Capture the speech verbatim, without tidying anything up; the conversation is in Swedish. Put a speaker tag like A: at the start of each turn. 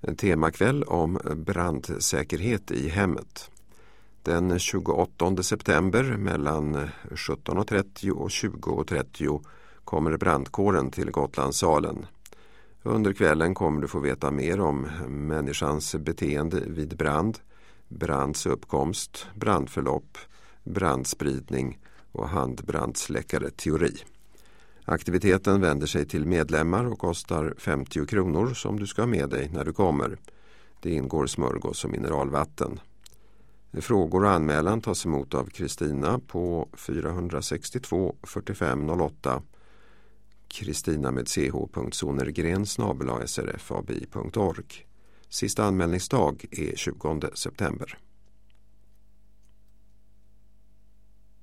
A: En temakväll om brandsäkerhet i hemmet. Den tjugoåttonde september mellan sjutton och trettio och tjugo och trettio kommer brandkåren till Gotlandssalen. Under kvällen kommer du få veta mer om människans beteende vid brand, brands uppkomst, brandförlopp, brandspridning och handbrandsläckare teori. Aktiviteten vänder sig till medlemmar och kostar femtio kronor som du ska ha med dig när du kommer. Det ingår smörgås och mineralvatten. Frågor och anmälan tas emot av Kristina på fyra sex två fyrtiofem noll åtta. Kristina med ch.sonergren snabel-a srfab punkt org. Sista anmälningsdag är tjugonde september.